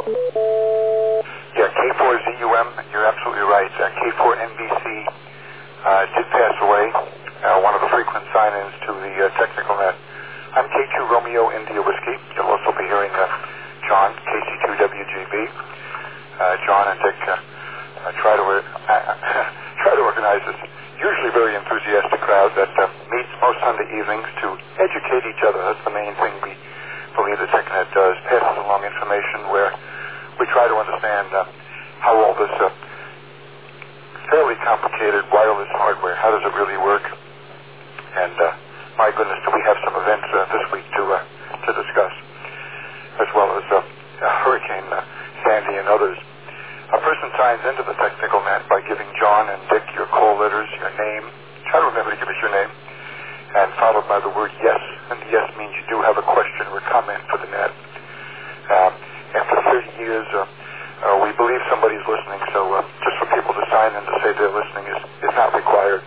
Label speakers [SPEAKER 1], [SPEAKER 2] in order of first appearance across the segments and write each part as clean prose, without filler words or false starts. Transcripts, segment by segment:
[SPEAKER 1] Yeah, K4ZUM, you're absolutely right. K4NBC did pass away, one of the frequent sign-ins to the technical net. I'm K2 Romeo India Whiskey. You'll also be hearing John, KC2WGB. John and Dick try to organize this usually very enthusiastic crowd that meets most Sunday evenings to educate each other. That's the main thing we believe the TechNet does, passes along information where we try to understand how all this fairly complicated wireless hardware, how does it really work? And my goodness, do we have some events this week to discuss, as well as Hurricane Sandy and others. A person signs into the technical net by giving John and Dick your call letters, your name. Try to remember to give us your name, and followed by the word yes. And the yes means you do have a question or comment for the net. After 30 years, we believe somebody's listening, so just for people to sign in to say they're listening is not required.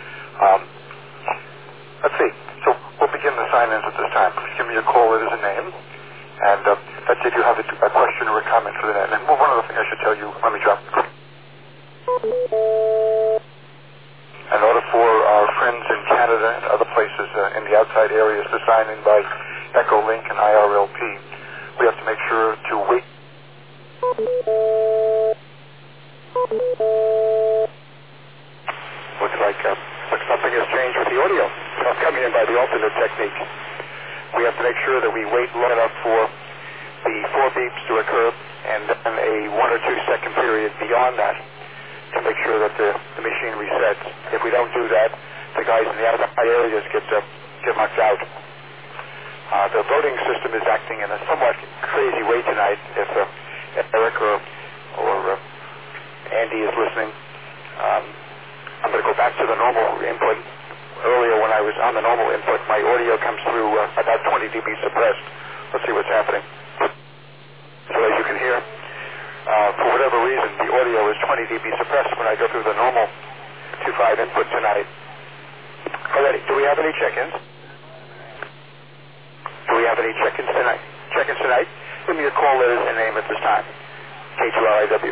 [SPEAKER 1] Let's see. So we'll begin the sign-ins at this time. Please give me your call letters and name. And let's see if you have a question or a comment for the net. And one other thing I should tell you, let me drop. In order for our friends in Canada and other places in the outside areas to sign in by Echolink and IRLP, we have to make sure to wait. Looks like something has changed with the audio. I'm coming in by the alternate technique. We have to make sure that we wait long enough for the 4 beeps to occur and then a 1 or 2 second period beyond that to make sure that the machine resets. If we don't do that, the guys in the outside areas get knocked out. The voting system is acting in a somewhat crazy way tonight. If Eric or Andy is listening, I'm going to go back to the normal input. Earlier when I was on the normal input, my audio comes through about 20 dB suppressed. Let's see what's happening. So as you can hear, for whatever reason, the audio is 20 dB suppressed when I go through the normal 2.5 input tonight. Alrighty, do we have any check-ins? Do we have any check-ins tonight? Check-ins tonight? Give me your call letters and name at this time. K2LIW.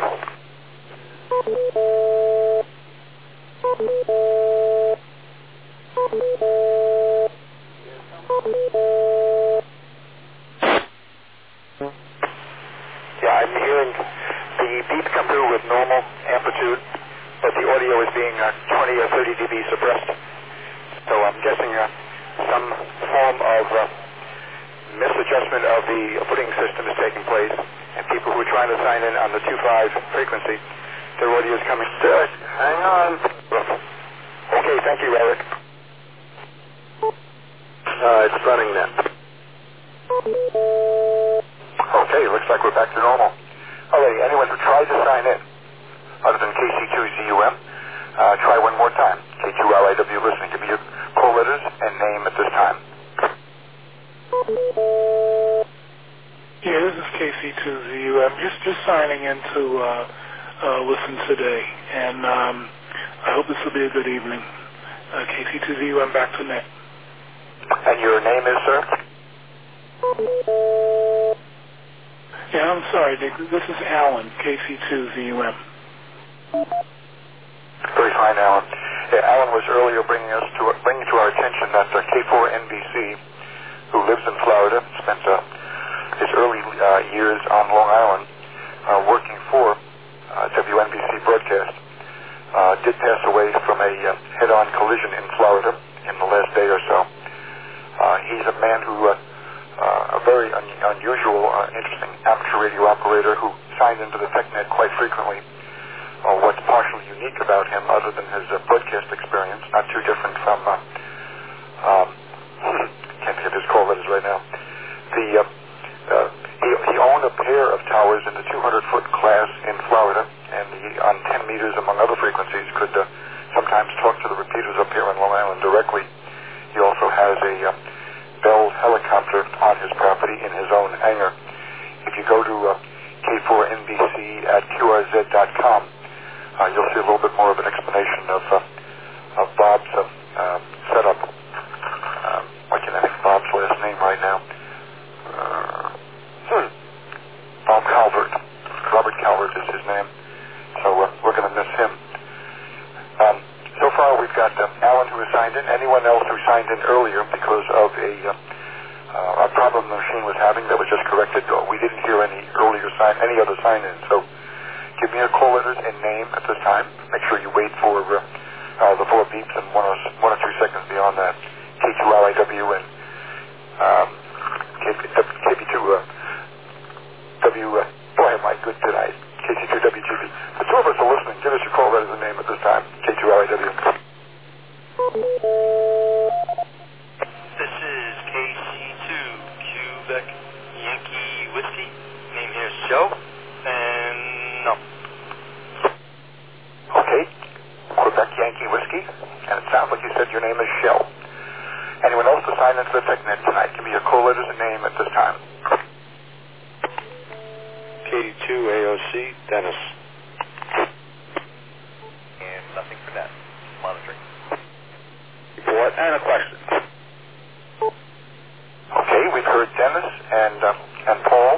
[SPEAKER 1] Yeah, I'm hearing the beep come through with normal amplitude, but the audio is being 20 or 30 dB suppressed. So I'm guessing some form of misadjustment of the footing system is taking place, and people who are trying to sign in on the 2.5 frequency, their audio is coming. Good. Hang on. Okay, thank you, Eric. It's running now. Okay, looks like we're back to normal. Alrighty, anyone who tried to sign in, other than KC2ZUM, try one more time. K2LIW listening. Give me your call letters and name at this time.
[SPEAKER 2] Yeah, this is KC2ZUM. Just signing in to listen today, and I hope this will be a good evening. KC2ZUM back to net.
[SPEAKER 1] And your name is, sir?
[SPEAKER 2] Yeah, I'm sorry, Dick. This is Alan, KC2ZUM.
[SPEAKER 1] Very fine, Alan. Yeah, Alan was earlier bringing to our attention that K4NBC, who lives in Florida, spent his early years on Long Island working for WNBC broadcast, did pass away from a head-on collision in Florida in the last day or so. He's a man who, a very unusual, interesting amateur radio operator who signed into the TechNet quite frequently. What's partially unique about him, other than his broadcast experience, not too different from, can't think of his call letters right now. He owned a pair of towers in the 200-foot class in Florida, and on 10 meters among other frequencies could sometimes talk to the repeaters up here on Long Island directly. He also has a Bell helicopter on his property in his own hangar. If you go to K4NBC at QRZ.com, you'll see a little bit more of an explanation of Bob's setup. What can I think of Bob's last name right now? Bob Calvert. was his name. So we're going to miss him. So far, we've got Alan who has signed in. Anyone else who signed in earlier because of a problem the machine was having that was just corrected. We didn't hear any other sign-in. So give me your call letters and name at this time. Make sure you wait for the 4 beeps and 1 or 2 seconds beyond that. K2LIW and KB2W. Boy, am I good tonight. KC2WGB. The 2 of us are listening. Give us your call letters and name at this time. K2LIW.
[SPEAKER 3] This is KC2 Quebec Yankee Whiskey. Name here is Joe. And no.
[SPEAKER 1] Okay. Quebec Yankee Whiskey. And it sounds like you said your name is Shell. Anyone else to sign into the TechNet tonight? Give me your call letters and name at this time.
[SPEAKER 4] K2 AOC, Dennis.
[SPEAKER 3] And nothing for that. Monitoring.
[SPEAKER 4] Report and a question.
[SPEAKER 1] Okay, we've heard Dennis and Paul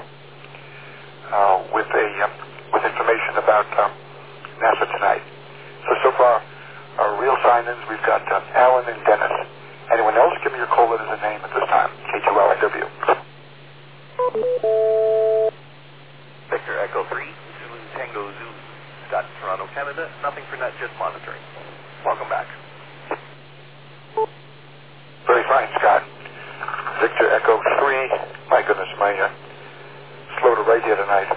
[SPEAKER 1] with information about NASA tonight. So far, our real sign-ins, we've got Alan and Dennis. Anyone else? Give me your call letters and name at this time. K2LIW.
[SPEAKER 3] Victor Echo 3, Zulu Tango Zulu. Scott, Toronto, Canada. Nothing for net, just monitoring. Welcome back.
[SPEAKER 1] Very fine, Scott. Victor Echo 3. My goodness, my slow to write here tonight.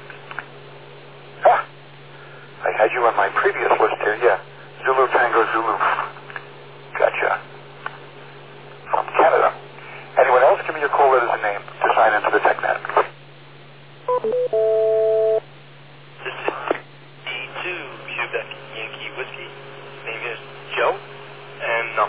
[SPEAKER 1] I had you on my previous list here, yeah. Zulu Tango Zulu. Gotcha. From Canada. Anyone else? Give me your call letters and name to sign into the TechNet.
[SPEAKER 3] This is D2 Quebec Yankee Whiskey. Name is Joe. And no.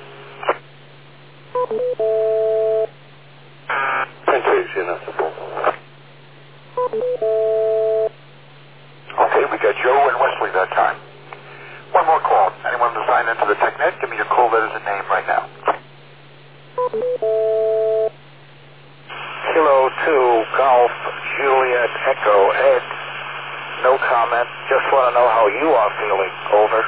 [SPEAKER 1] Okay, we got Joe and Wesley that time. One more call. Anyone to sign into the TechNet? Give me your call letters and name right now.
[SPEAKER 4] Kilo 2, Golf, Juliet, Echo, Ed. No comment. Just want to know how you are feeling. Over.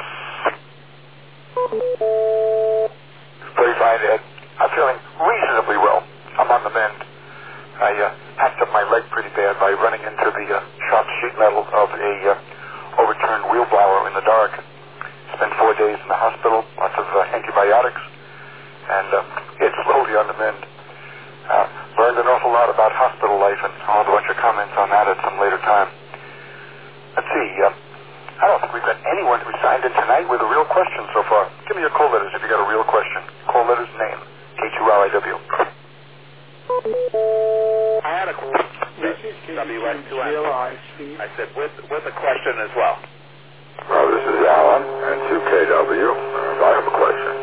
[SPEAKER 1] Very fine, Ed. I'm feeling reasonably well. I'm on the mend. I hacked up my leg pretty bad by running into the sharp sheet metal of a overturned wheel blower in the dark. Spent 4 days in the hospital, lots of antibiotics, and it's slowly on the mend. Learned an awful lot about hospital life, and I'll have a bunch of comments on that at some later time. Let's see, I don't think we've got anyone who signed in tonight with a real question so far. Give me your call letters if you got a real question. Call letters, name, K2LIW.
[SPEAKER 4] I had a question.
[SPEAKER 2] This is
[SPEAKER 4] WS2N. I said with a question as well.
[SPEAKER 1] Well, this is Alan, and 2KW. I have a question.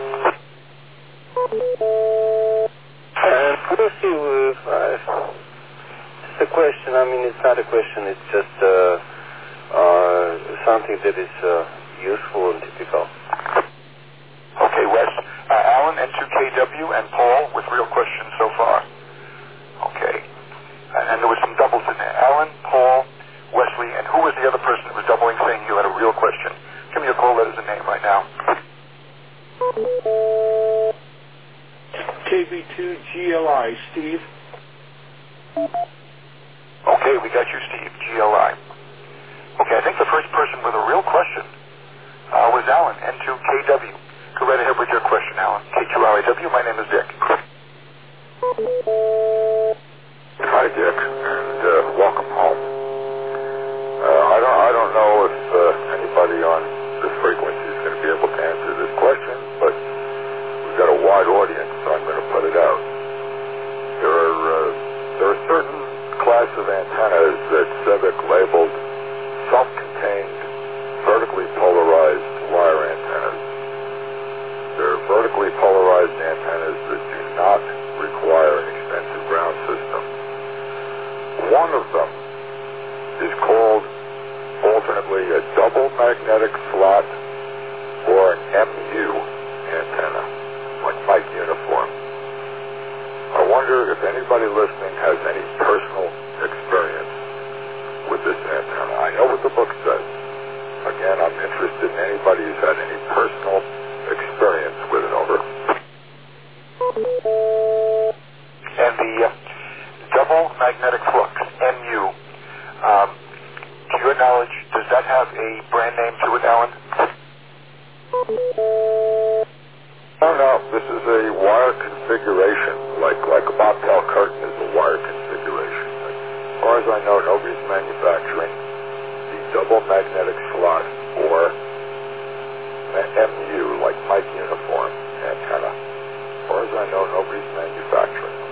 [SPEAKER 5] Could you see if it's a question, I mean, it's not a question, it's just something that is useful and typical.
[SPEAKER 1] Okay, Wes. Alan and 2KW and Paul with real questions so far. Okay. And there was some doubles in there. Alan, Paul, Wesley, and who was the other person that was doubling saying you had a real question? Give me your call letters and name right now.
[SPEAKER 2] KB2GLI, Steve.
[SPEAKER 1] Okay, we got you, Steve, GLI. Okay, I think the first person with a real question was Alan, N2KW. Go right ahead with your question, Alan. K2LIW, my name is Dick. Hi, Dick, and welcome home. I don't know if anybody on this frequency is going to be able to answer this question, but we've got a wide audience, so I'm going to put it out. There are certain class of antennas that CEVIC labeled self-contained, vertically polarized wire antennas. They're vertically polarized antennas that do not require an extensive ground system. One of them is called alternately a double magnetic slot or an MU antenna, like Mike Uniform. I wonder if anybody listening has any personal experience with this antenna. I know what the brand name to it, Alan?
[SPEAKER 6] No, this is a wire configuration, like a bobtail curtain is a wire configuration. As far as I know, nobody's manufacturing the double magnetic slot or MU, like Mike uniform antenna. As far as I know, nobody's manufacturing them.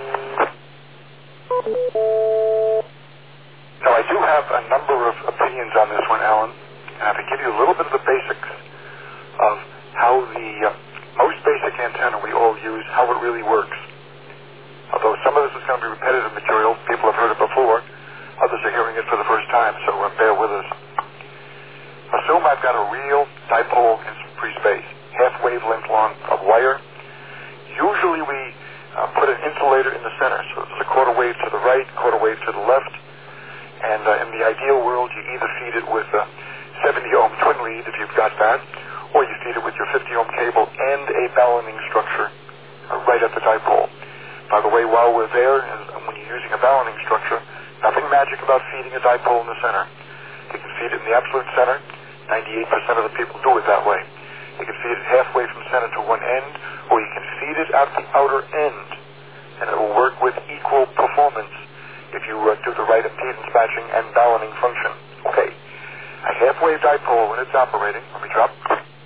[SPEAKER 1] Now, I do have a number of opinions on this one, Alan, and to give you a little bit of the basics of how the most basic antenna we all use, how it really works. Although some of this is going to be repetitive material, people have heard it before, others are hearing it for the first time, so bear with us. Assume I've got a real dipole in free space, half wavelength long of wire. Usually we put an insulator in the center, so it's a quarter wave to the right, quarter wave to the left, and in the ideal world you either feed it with a 70 ohm twin lead if you've got that, or you feed it with your 50 ohm cable and a balloning structure right at the dipole. By the way, while we're there, when you're using a balloning structure, nothing magic about feeding a dipole in the center. You can feed it in the absolute center. 98% of the people do it that way. You can feed it halfway from center to one end, or you can feed it at the outer end, and it will work with equal performance if you do the right impedance matching and balloning function. Okay, a half-wave dipole when it's operating, let me drop.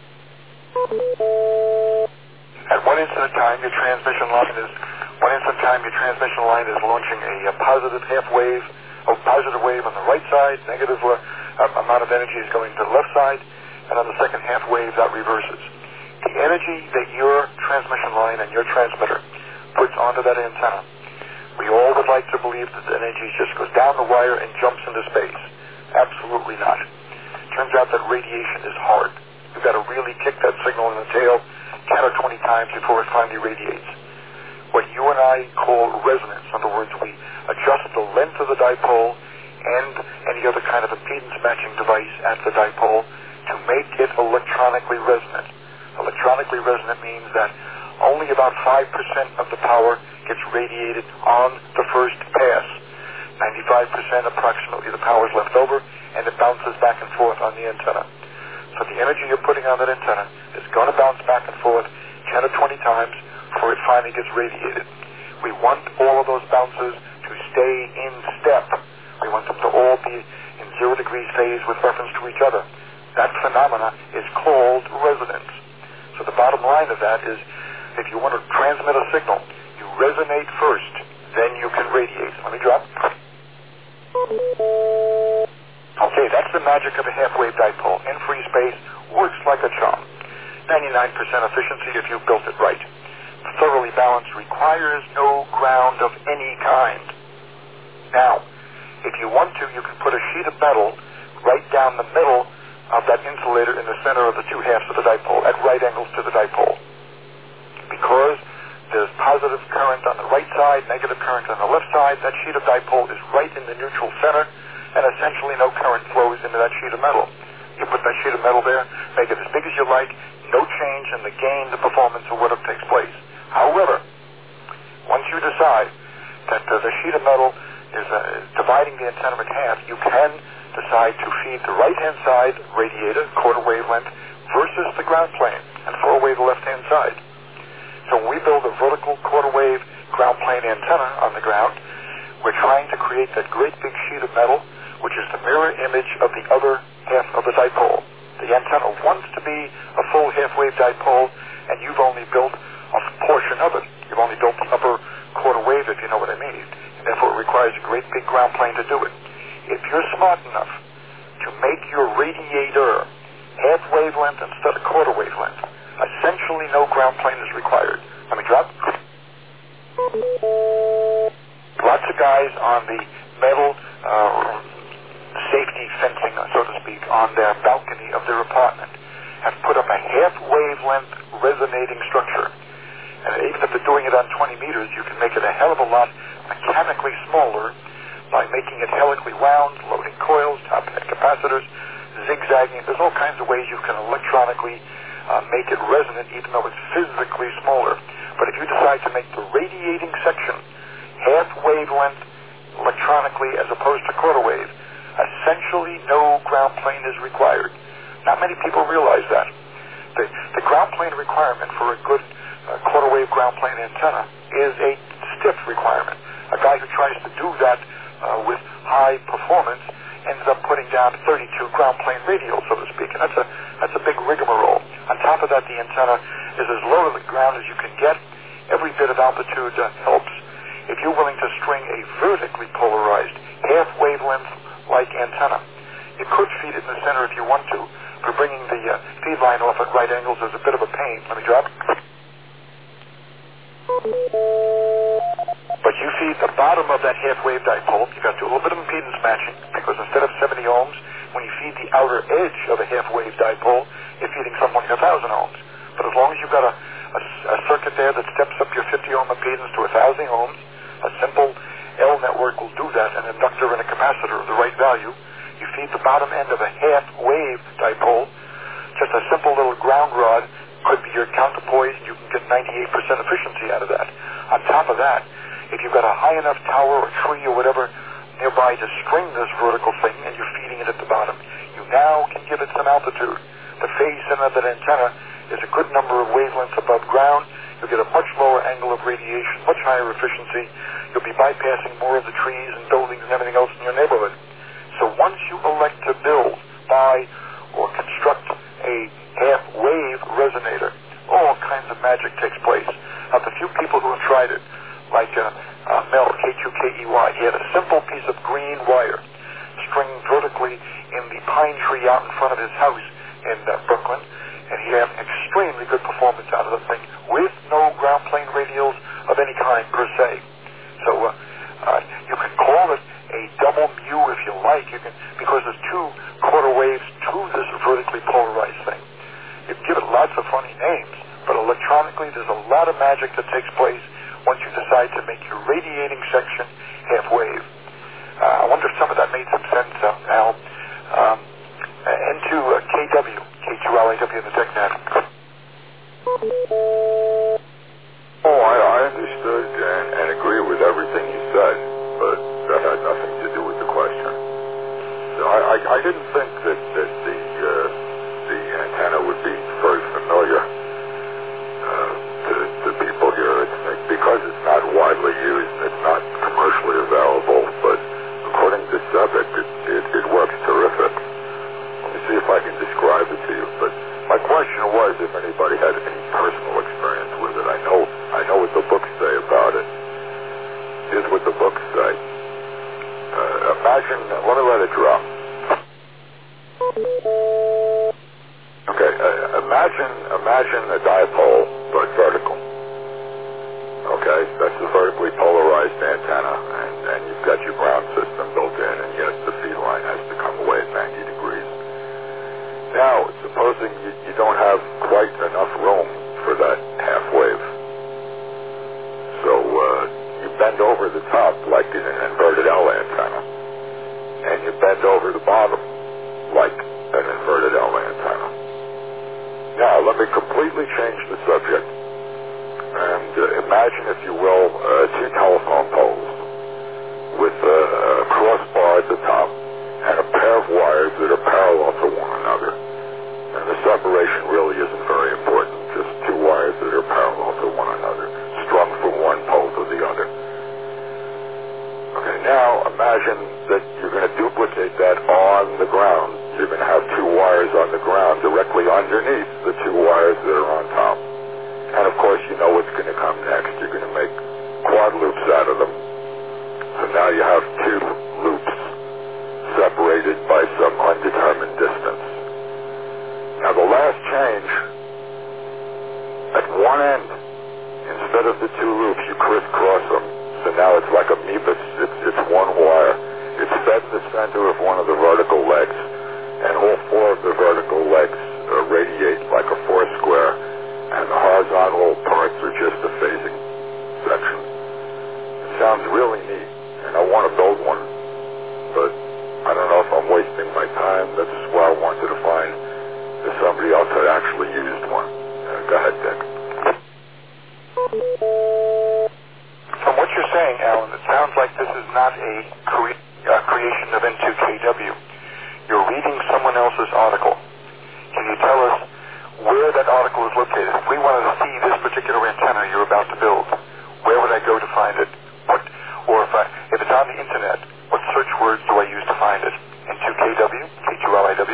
[SPEAKER 1] At one instant of time, your transmission line is launching a positive half wave, a positive wave on the right side, negative amount of energy is going to the left side, and on the second half wave, that reverses. The energy that your transmission line and your transmitter puts onto that antenna, we all would like to believe that the energy just goes down the wire and jumps into space. Absolutely not. Turns out that radiation is hard. You've got to really kick that signal in the tail 10 or 20 times before it finally radiates. What you and I call resonance, in other words, we adjust the length of the dipole and any other kind of impedance matching device at the dipole to make it electronically resonant. Electronically resonant means that only about 5% of the power gets radiated on the first pass. 95% approximately the power is left over, and it bounces back and forth on the antenna. So the energy you're putting on that antenna is going to bounce back and forth 10 or 20 times before it finally gets radiated. We want all of those bounces to stay in step. We want them to all be in 0 degrees phase with reference to each other. That phenomena is called resonance. So the bottom line of that is, if you want to transmit a signal, you resonate first, then you can radiate. Let me drop. Okay, that's the magic of a half-wave dipole. In free space, works like a charm. 99% efficiency if you've built it right. Thoroughly balanced, requires no ground of any kind. Now, if you want to, you can put a sheet of metal right down the middle of that insulator in the center of the two halves of the dipole, at right angles to the dipole. Because there's positive current on the right side, negative current on the left side, that sheet of dipole is right in the neutral center, and essentially no current flows into that sheet of metal. You put that sheet of metal there, make it as big as you like, no change in the gain, the performance, or whatever takes place. However, once you decide that the sheet of metal is dividing the antenna in half, you can decide to feed the right-hand side radiator, quarter wavelength, versus the ground plane, and throw away the left-hand side. So when we build a vertical quarter wave ground plane antenna on the ground, we're trying to create that great big sheet of metal, which is the mirror image of the other half of the dipole. The antenna wants to be a full half-wave dipole, and you've only built a portion of it. You've only built the upper quarter wave, if you know what I mean. And therefore, it requires a great big ground plane to do it. If you're smart enough to make your radiator half wavelength instead of quarter wavelength, essentially no ground plane is required. Let me drop. Lots of guys on the metal safety fencing, so to speak, on their balcony of their apartment have put up a half wavelength resonating structure. And even if they're doing it on 20 meters, you can make it a hell of a lot mechanically smaller by making it helically wound, loading coils, topping the capacitors, zigzagging. There's all kinds of ways you can electronically make it resonant, even though it's physically smaller. But if you decide to make the radiating section half wavelength electronically as opposed to quarter wave, essentially no ground plane is required. Not many people realize that. The ground plane requirement for a good quarter wave ground plane antenna is a stiff requirement. A guy who tries to do that with high performance ends up putting down 32 ground plane radials, so to speak, and that's a big rigmarole. On top of that, the antenna is as low to the ground as you can get. Every bit of altitude helps. If you're willing to string a vertically polarized half wavelength like antenna, you could feed it in the center if you want to. For bringing the feed line off at right angles is a bit of a pain. Let me drop. But you feed the bottom of that half wave dipole, you got to do a little bit of impedance matching, because instead of 70 ohms, when you feed the outer edge of a half wave dipole, you're feeding something like 1,000 ohms. But as long as you've got a circuit there that steps up your 50 ohm impedance to 1,000 ohms, a simple L network will do that, an inductor and a capacitor of the right value. You feed the bottom end of a half wave dipole, just a simple little ground rod could be your counterpoise, and you can get 98% efficiency out of that. On top of that, if you've got a high enough tower or tree or whatever nearby to string this vertical thing and you're feeding it at the bottom, you now can give it some altitude. The phase center of that antenna is a good number of wavelengths above ground. You'll get a much lower angle of radiation, much higher efficiency. You'll be bypassing more of the trees and buildings and everything else in your neighborhood. So once you elect to build, buy, or construct a half-wave resonator, all kinds of magic takes place. Of the few people who have tried it, like Mel, K2KEY, he had a simple piece of green wire stringed vertically in the pine tree out in front of his house in Brooklyn, and he had extremely good performance out of the thing with no ground plane radials of any kind per se. So you can call it a double mu if you like, because there's two quarter waves to this vertically polarized thing. You can give it lots of funny names, but electronically there's a lot of magic that takes place once you decide to make your radiating section half wave. I wonder if some of that made some sense, Al. Into KW, K2LAW in the TechNet.
[SPEAKER 6] Oh, I understood and agree with everything you said, but that had nothing to do with the question. So I didn't think that the antenna would be very familiar to people here. Because it's not widely used, it's not commercially available, but according to Sebek, it works terrific. Let me see if I can describe it to you. But my question was if anybody had any personal experience with it. I know what the books say about it. Here's what the books say. Imagine, let me let it drop. Okay, imagine a dipole, but vertical. Okay, that's the vertically polarized antenna, and you've got your ground system built in, and yes, the feed line has to come away at 90 degrees. Now, supposing you don't have quite enough room for that half wave, so you bend over the top like in an inverted L antenna, and you bend over the bottom like an inverted L antenna. Now, let me completely change the subject. And imagine, if you will, two telephone poles with a crossbar at the top and a pair of wires that are parallel to one another. And the separation really isn't very important, just two wires that are parallel to one another, strung from one pole to the other. Okay, now imagine that you're going to duplicate that on the ground. You're going to have two wires on the ground directly underneath the two wires that are on top. And of course, you know what's going to come next. You're going to make quad loops out of them. So now you have two loops separated by some undetermined distance. Now the last change, at one end, instead of the two loops, you crisscross them. So now it's like a amoeba. It's one wire. It's fed in the center of one of the vertical legs, and all four of the vertical legs radiate like a four square. And the horizontal parts are just the phasing section. It sounds really neat, and I want to build one, but I don't know if I'm wasting my time. That's why I wanted to find if somebody else had actually used one. Go ahead, Dick.
[SPEAKER 1] From what you're saying, Alan, it sounds like this is not a creation of N2KW. You're reading someone else's article. article is located. If we wanted to see this particular antenna you're about to build, where would I go to find it? If it's on the internet, what search words do I use to find it? N2KW, K2LIW?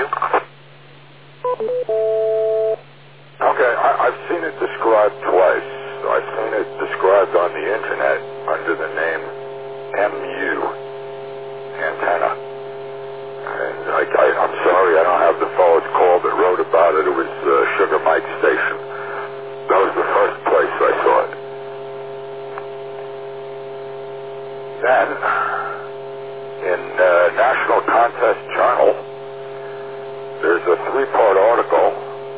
[SPEAKER 6] Okay, I've seen it described twice. I've seen it described on the internet under the name MU antenna. And I'm sorry, I don't have the fellow's call that wrote about it. It was Sugar Mike Station. That was the first place I saw it. Then, in National Contest Journal, there's a 3-part article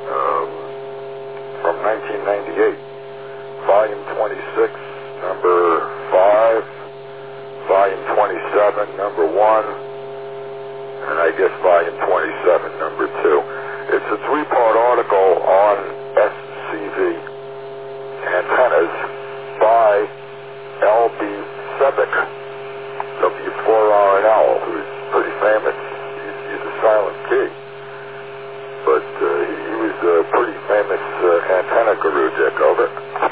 [SPEAKER 6] from 1998, Volume 26, Number 5, Volume 27, Number 1, and I guess Volume 27, Number 2. It's a 3-part article on SCV antennas by L.B. Sevick, W4RNL, who's pretty famous. He's a silent key. But he was a pretty famous antenna guru, Dick. Over.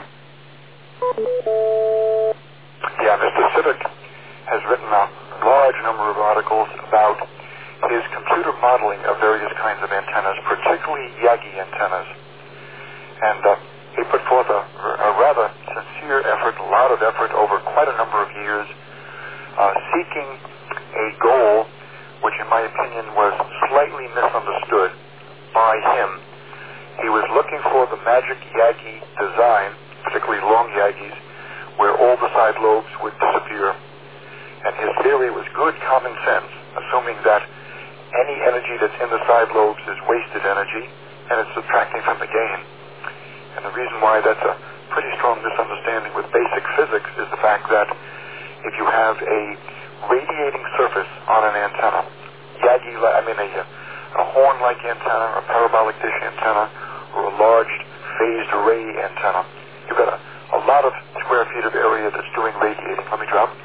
[SPEAKER 1] Yeah, Mr. Sevick has written a large number of articles about his computer modeling of various kinds of antennas, particularly Yagi antennas. And he put forth a rather sincere effort, a lot of effort over quite a number of years, seeking a goal which in my opinion was slightly misunderstood by him. He was looking for the magic Yagi design, particularly long Yagis, where all the side lobes would disappear. And his theory was good common sense, assuming that any energy that's in the side lobes is wasted energy, and it's subtracting from the gain. And the reason why that's a pretty strong misunderstanding with basic physics is the fact that if you have a radiating surface on an antenna, a horn-like antenna, a parabolic dish antenna, or a large phased array antenna, you've got a lot of square feet of area that's doing radiating. Let me drop.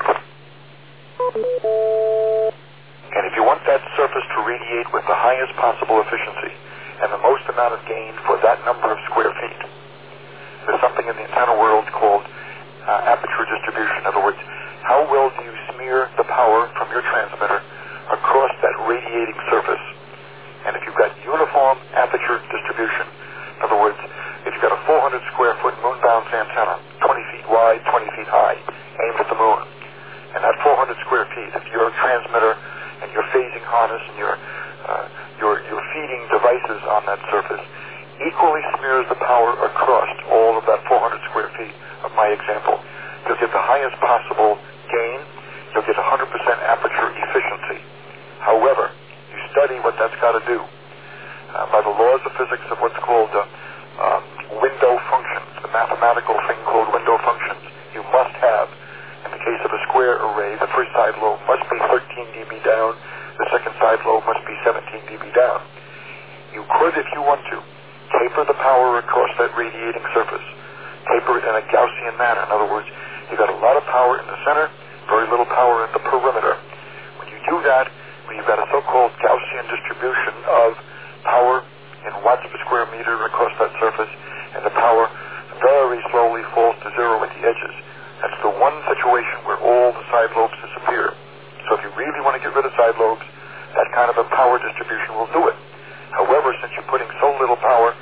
[SPEAKER 1] And if you want that surface to radiate with the highest possible efficiency and the most amount of gain for that number of square feet, there's something in the antenna world called aperture distribution. In other words, how well do you smear the power from your transmitter across that radiating surface? And if you've got uniform aperture distribution, in other words, if you've got a 400 square foot moon bounce antenna, 20 feet wide, 20 feet high, aimed at the moon, and that 400 square feet, if your transmitter and your phasing harness and your feeding devices on that surface equally smears the power across all of that 400 square feet of my example, you'll get the highest possible gain, you'll get 100% aperture efficiency. However, you study what that's got to do. By the laws of physics of what's called window functions, the mathematical thing called window functions, you must have, in the case of a square array, the first side lobe must be 13 dB down, the second side lobe must be 17 dB down. You could, if you want to, taper the power across that radiating surface, taper it in a Gaussian manner. In other words, you've got a lot of power in the center, very little power in the perimeter. When you do that, when you've got a so-called Gaussian distribution of power in watts per square meter across that surface, and the power very slowly falls to zero at the edges, that's the one situation where all the side lobes disappear. So if you really want to get rid of side lobes, that kind of a power distribution will do it. However, since you're putting so little power,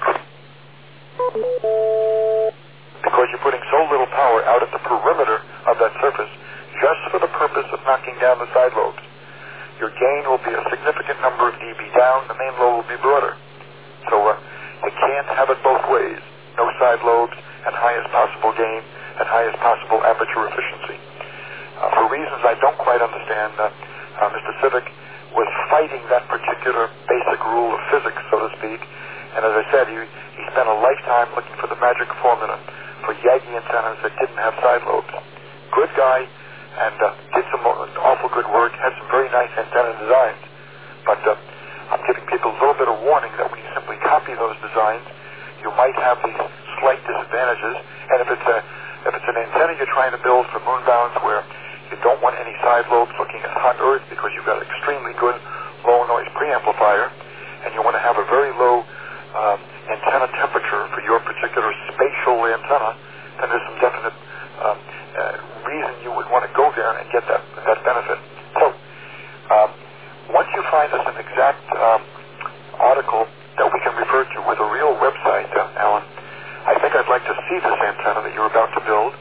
[SPEAKER 1] because you're putting so little power out at the perimeter of that surface, just for the purpose of knocking down the side lobes, your gain will be a significant number of dB down, the main lobe will be broader. So you can't have it both ways. No side lobes and highest possible gain and highest possible aperture efficiency. For reasons I don't quite understand, Mr. Sevick was fighting that particular basic rule of physics, so to speak, and as I said, he spent a lifetime looking for the magic formula for Yagi antennas that didn't have side lobes. Good guy, and did some awful good work, had some very nice antenna designs, but I'm giving people a little bit of warning that when you simply copy those designs, you might have these slight disadvantages, and if it's an antenna you're trying to build for moon bounds where you don't want any side lobes looking at hot Earth because you've got an extremely good low noise preamplifier, and you want to have a very low antenna temperature for your exact article that we can refer to with a real website, Alan, I think I'd like to see this antenna that you're about to build.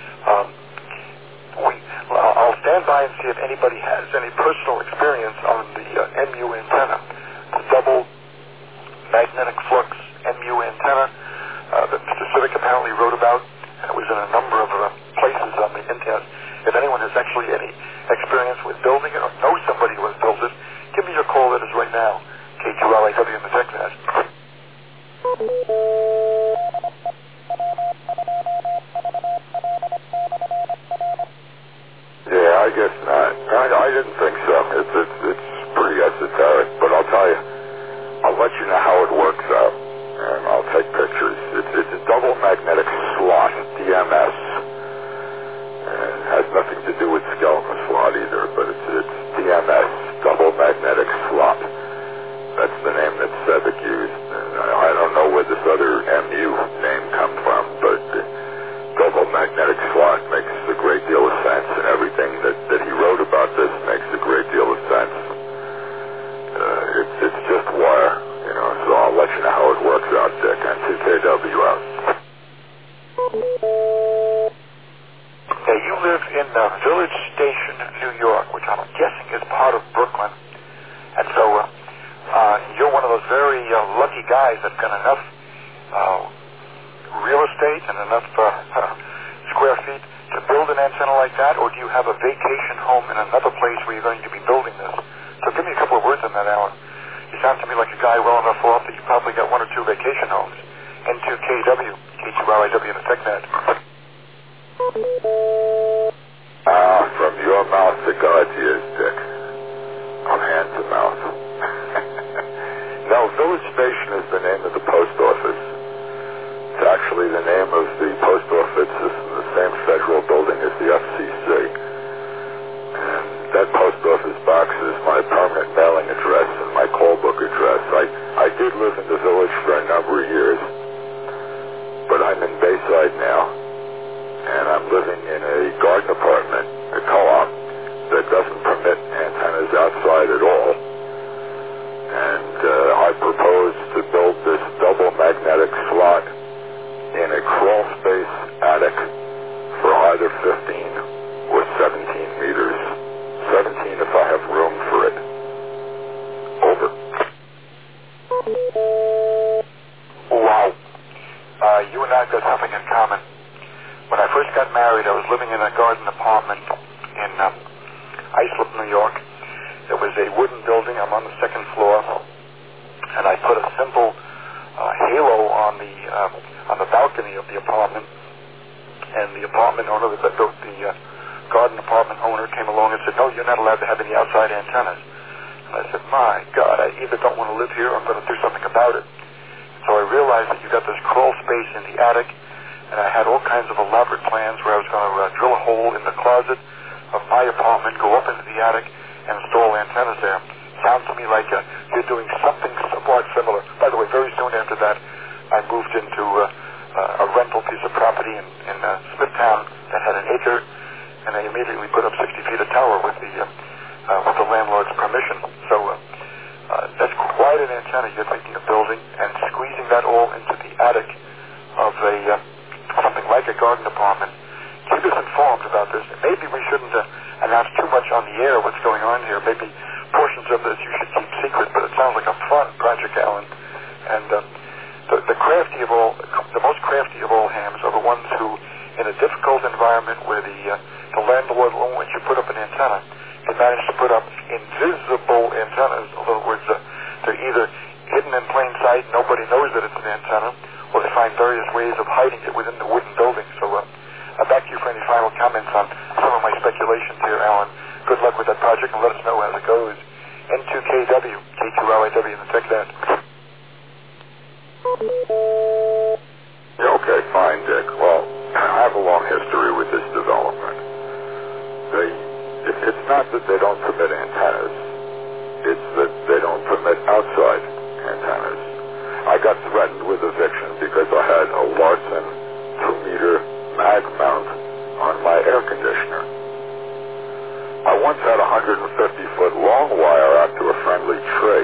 [SPEAKER 1] I'll stand by and see if anybody has any personal experience on the MU antenna, the double magnetic flux MU antenna that Mr. Civic apparently wrote about, and it was in a number of places on the internet. If anyone has actually any experience with building it or knows somebody who has built it, give me your call. That is right now, K2LAW in the TechNet.
[SPEAKER 6] Yeah, I guess not. I didn't think so. It's pretty esoteric, but I'll tell you, I'll let you know how it works out, and I'll take pictures. It's a double magnetic slot, DMS. And it has nothing to do with skeleton slot either, but it's DMS, double magnetic slot. That's the name that Civic used. And I don't know where this other MU name comes from, but double magnetic slot makes a great deal of sense, and everything that he wrote about this makes a great deal of sense. It's just wire, so I'll let you know how it works out, Dick, on 2KW out.
[SPEAKER 1] You live in Village Station, New York, which I'm guessing is part of Brooklyn, and so you're one of those very lucky guys that's got enough real estate and enough square feet to build an antenna like that, or do you have a vacation home in another place where you're going to be building this? So give me a couple of words on that, Alan. You sound to me like a guy well enough off that you probably got one or two vacation homes. N2KW, K2LAW in the TechNet.
[SPEAKER 6] From your mouth to God's ears, Dick. From hand to mouth. No, Village Station is the name of the post office. It's actually the name of the post office. It's in the same federal building as the FCC. And that post office box is my permanent mailing address and my call book address. I did live in the Village for a number of years, but I'm in Bayside now, and I'm living in a garden apartment, a co-op, that doesn't permit antennas outside at all. And I propose to build this double magnetic slot in a crawl space attic for either 15 or 17 meters. 17 if I have room for it. Over.
[SPEAKER 1] Wow. You and I have got something in common. When I first got married, I was living in a garden apartment in Islip, New York. It was a wooden building. I'm on the second floor, and I put a simple halo on the balcony of the apartment. And the apartment owner, the garden apartment owner, came along and said, "No, you're not allowed to have any outside antennas." And I said, "My God, I either don't want to live here or I'm going to do something about it." So I realized that you got this crawl space in the attic, and I had all kinds of elaborate plans where I was going to drill a hole in the closet of my apartment, go up into the attic, and install antennas there. Sounds to me like you're doing something somewhat similar. By the way, very soon after that, I moved into a rental piece of property in Smithtown that had an acre, and I immediately put up 60 feet of tower with the landlord's permission. So that's quite an antenna you're thinking of building, and squeezing that all into the attic of something like a garden apartment. Keep us informed about this. Maybe we shouldn't announce too much on the air what's going on here. Maybe portions of this you should keep secret, but it sounds like a fun project, Alan. And the crafty of all, the most crafty of all hams are the ones who, in a difficult environment where the landlord won't let you put up an antenna, can manage to put up invisible antennas. In other words, they're either hidden in plain sight, nobody knows that it's an antenna, or they find various ways of hiding it within the wooden building. So back to you for any final comments on some of my speculations here, Alan. Good luck with that project, and let us know as it goes. N2KW, K2LAW in the TechNet.
[SPEAKER 6] Okay, fine, Dick. Well, I have a long history with this development. It's not that they don't permit antennas. It's that they don't permit outside antennas. I got threatened with eviction because I had a Larson 2-meter mag mount on my air conditioner. I once had a 150-foot long wire out to a friendly tree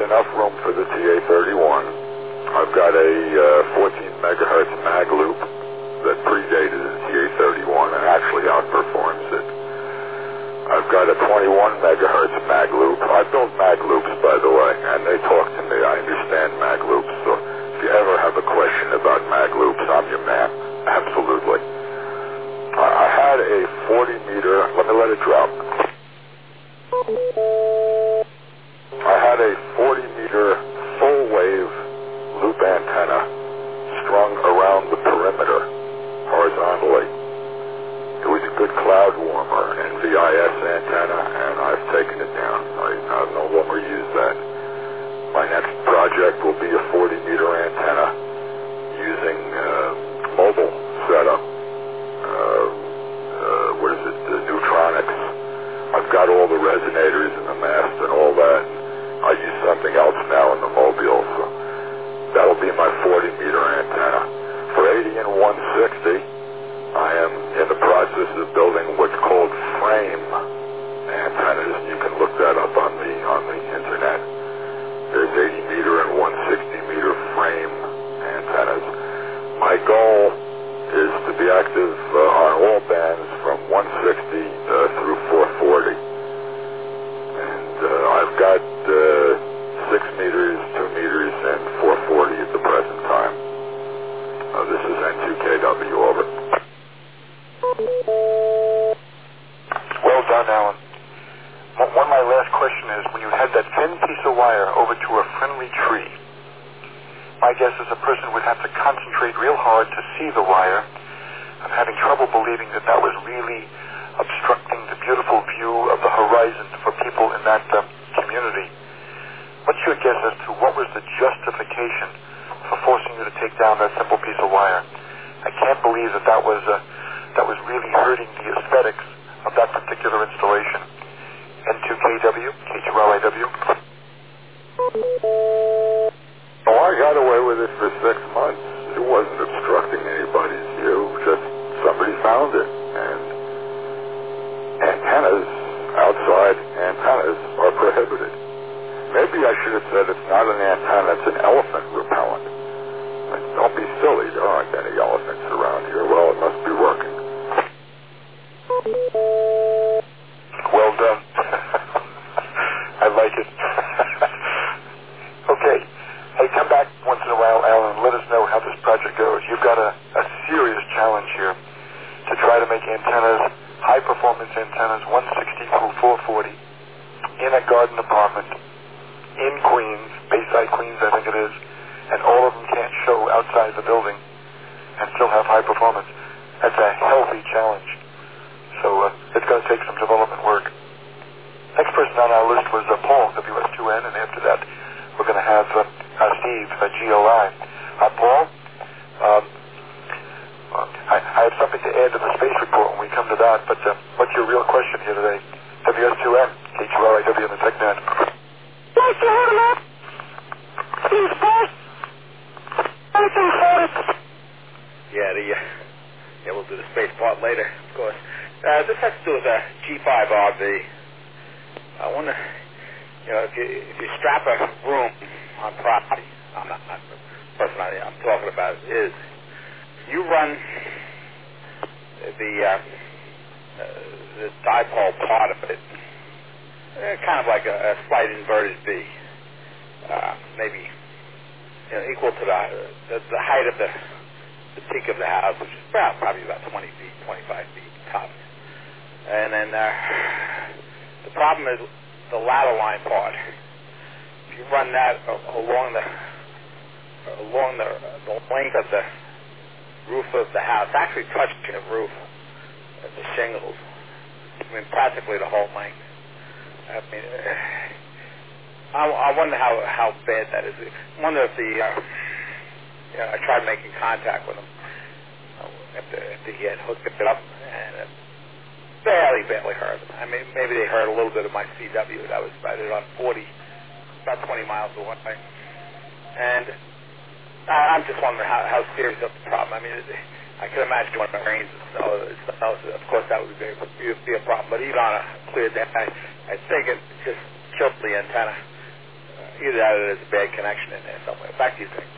[SPEAKER 6] enough room for the TA-31. I've got a 14 megahertz mag loop that predated the TA-31 and actually outperforms it. I've got a 21 megahertz mag loop. I build mag loops, by the way, and they talk to me. I understand mag loops, so if you ever have a question about mag loops, I'm your man. Absolutely. I had a 40-meter, let it drop. I had a 40-meter full-wave loop antenna strung around the perimeter horizontally. It was a good cloud warmer, NVIS antenna, and I've taken it down. I no longer use that. My next project will be a 40-meter antenna using mobile setup. What is it? Neutronics. I've got all the resonators and the mast and all that. I use something else now in the mobile, so that'll be my 40-meter antenna. For 80 and 160, I am in the process of building what's called frame antennas. You can look that up on the internet. There's 80-meter and 160-meter frame antennas. My goal is to be active on all bands from 160 through 440. And I've got 6 meters, 2 meters, and 440 at the present time. This is N2KW, over.
[SPEAKER 1] Well done, Alan. One of my last question is, when you had that thin piece of wire over to a friendly tree, my guess is a person would have to concentrate real hard to see the wire. I'm having trouble believing that that was really obstructing the beautiful view of the horizon for people in that community. What's your guess as to what was the justification for forcing you to take down that simple piece of wire? I can't believe that was really hurting the aesthetics of that particular installation. N2KW, K2LIW.
[SPEAKER 6] Oh, I got away with it for 6 months. It wasn't obstructing anybody's view, just somebody found it. And antennas, outside antennas, are prohibited. Maybe I should have said it's not an antenna, it's an elephant repellent. Like, don't be silly, there aren't any elephants around here. Well, it must be working.
[SPEAKER 1] Well done. I like it. Okay. Hey, come back once in a while, Alan, and let us know how this project goes. You've got a serious challenge here to try to make antennas, high-performance antennas, 160 through 440, in a garden apartment, in Queens, Bayside, Queens, I think it is, and all of them can't show outside the building and still have high performance. That's a healthy challenge. So it's going to take some development work. Next person on our list was Paul, WS2N, and after that we're going to have Steve, GLI. Paul, I have something to add to the space report when we come to that, but what's your real question here today? WS2N, K2LIW in the TechNet.
[SPEAKER 7] Like to have enough? Steve, boss? Anything for it?
[SPEAKER 4] Yeah, we'll do the space part later, of course. This has to do with a G5RV. I wonder, if you strap a room on property, the person I'm talking about is, you run the dipole part of it, kind of like a slight inverted V, maybe equal to the height of the peak of the house, which is probably about 20 feet, 25 feet top. And then the problem is the ladder line part. If you run that along the length of the roof of the house, actually touching the roof, the shingles, practically the whole length. I wonder how bad that is. I wonder if I tried making contact with them if he had hooked it up, and it barely hurt. Maybe they heard a little bit of my CW. That was about 40, about 20 miles away. And I'm just wondering how serious of the problem. I can imagine when it rains and snow, of course that would be a problem. But even on a clear day, I think it just killed the antenna. either that or there's a bad connection in there somewhere. Back to you, Dick.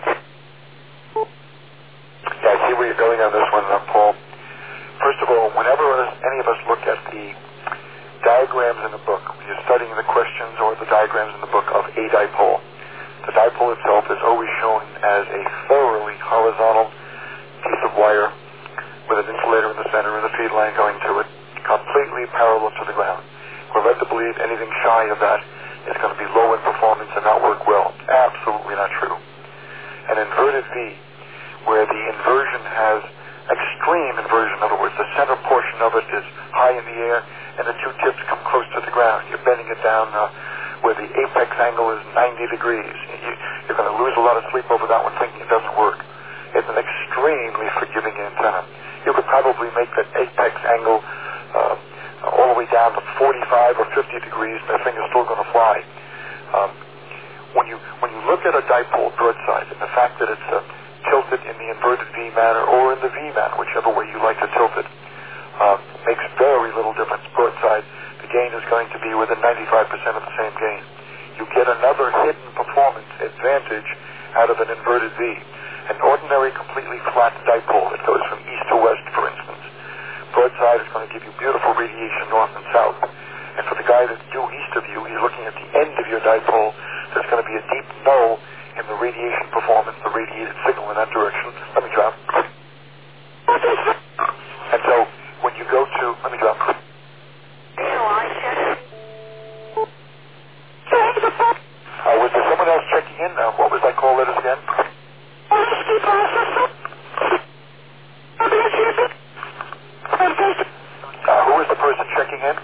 [SPEAKER 1] Yeah, I see where you're going on this one, Paul. First of all, whenever any of us look at the diagrams in the book, when you're studying the questions or the diagrams in the book of a dipole, the dipole itself is always shown as a thoroughly horizontal piece of wire with an insulator in the center and a feed line going to it, completely parallel to the ground. We're led to believe anything shy of that is going to be low in performance and not work well. Absolutely not true. An inverted V, where the inversion has extreme inversion, in other words, the center portion of it is high in the air and the two tips come close to the ground. You're bending it down where the apex angle is 90 degrees. You're going to lose a lot of sleep over that one thinking it doesn't work. It's an extremely forgiving antenna. You could probably make that apex angle all the way down to 45 or 50 degrees and the thing is still going to fly. When you look at a dipole broadside and the fact that it's tilted in the inverted V manner or in the V manner, whichever way you like to tilt it, makes very little difference. Broadside, the gain is going to be within 95% of the same gain. You get another hidden performance advantage out of an inverted V. An ordinary, completely flat dipole that goes from east to west, for instance, broadside is going to give you beautiful radiation north and south. And for the guy that's due east of you, he's looking at the end of your dipole. There's going to be a deep null in the radiation performance, the radiated signal in that direction. Let me drop. And so, when you go to... Let me drop. Was there someone else checking in? What was that call letters again? Who is the person checking in?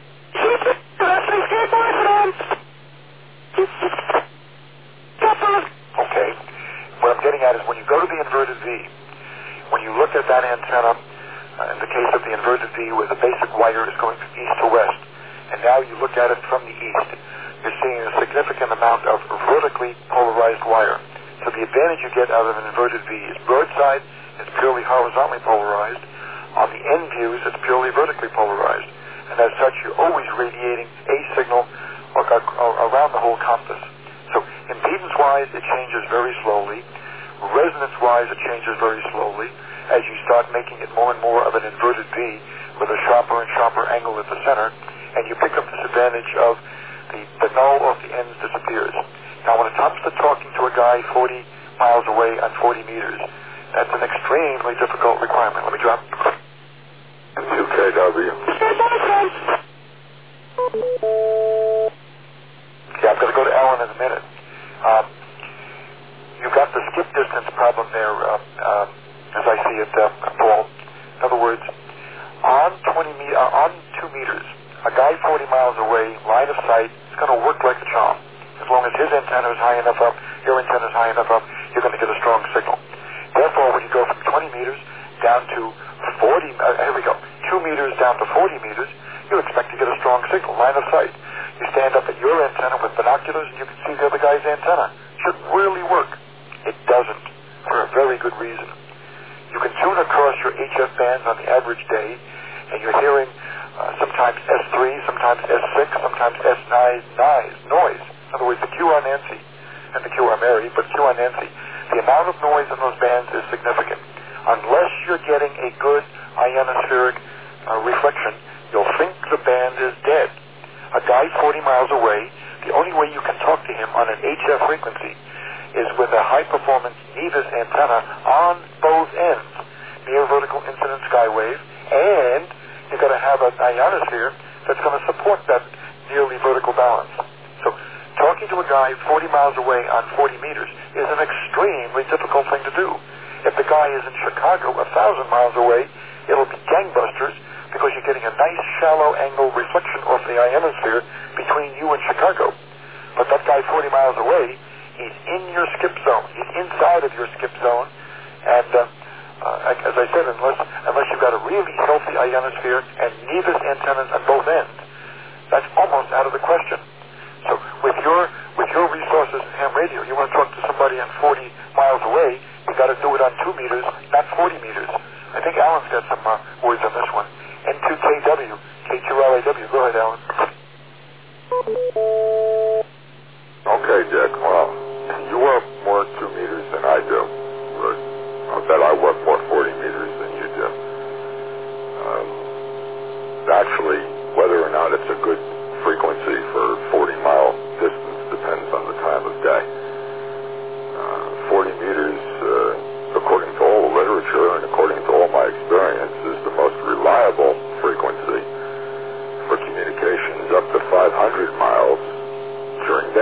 [SPEAKER 1] Okay. What I'm getting at is when you go to the inverted V, when you look at that antenna, in the case of the inverted V where the basic wire is going from east to west, and now you look at it from the east, you're seeing a significant amount of vertically polarized wire. So the advantage you get out of an inverted V is broadside, it's purely horizontally polarized. On the end views, it's purely vertically polarized. And as such, you're always radiating a signal around the whole compass. So impedance-wise, it changes very slowly. Resonance-wise, it changes very slowly as you start making it more and more of an inverted V with a sharper and sharper angle at the center, and you pick up this advantage of the null off the ends disappears. Now, when it comes to talking to a guy 40 miles away on 40 meters, that's an extremely difficult requirement. Let me drop.
[SPEAKER 6] 2KW.
[SPEAKER 1] Yeah, I'm going to go to Ellen in a minute. You've got the skip distance problem there, as I see it, Paul. In other words, on 2 meters, a guy 40 miles away, line of sight, is going to work like a charm. As long as his antenna is high enough up, your antenna is high enough up, you're going to get a strong signal. Therefore, when you go from 20 meters down to 2 meters down to 40 meters, you expect to get a strong signal, line of sight. You stand up at your antenna with binoculars and you can see the other guy's antenna. Should really work. It doesn't, for a very good reason. You can tune across your HF bands on the average day, and you're hearing sometimes S3, sometimes S6, sometimes S9 noise. In other words, the QR Nancy and the QR Mary, but QR Nancy. The amount of noise in those bands is significant. Unless you're getting a good ionospheric reflection, you'll think the band is dead. A guy 40 miles away, the only way you can talk to him on an HF frequency is with a high-performance Nevis antenna on both ends, near vertical incident skywave, and you've got to have an ionosphere that's going to support that nearly vertical balance. So talking to a guy 40 miles away on 40 meters is an extremely difficult thing to do. If the guy is in Chicago 1,000 miles away, it'll be gangbusters because you're getting a nice shallow angle reflection off the ionosphere between you and Chicago. But that guy 40 miles away, he's in your skip zone. He's inside of your skip zone. And as I said, unless you've got a really healthy ionosphere and Nevis antennas on both ends, that's almost out of the question. So with your resources in ham radio, you want to talk to somebody on 40 miles away, you got to do it on 2 meters, not 40 meters. I think Alan's got some words on this one. N2KW, K2LAW. Go ahead, Alan.
[SPEAKER 6] Okay, Dick.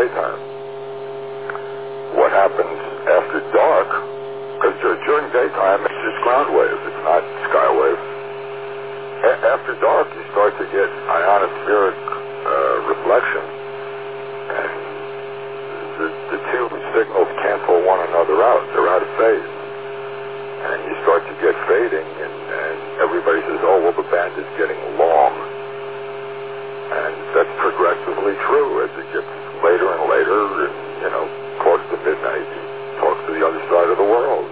[SPEAKER 6] daytime. What happens after dark, because during daytime it's ground wave, it's not sky wave. After dark you start to get ionospheric reflection, and the two signals cancel one another out. They're out of phase. And you start to get fading, and everybody says, oh, well, the band is getting long. And that's progressively true as it gets later and later, and, close to midnight, you talk to the other side of the world.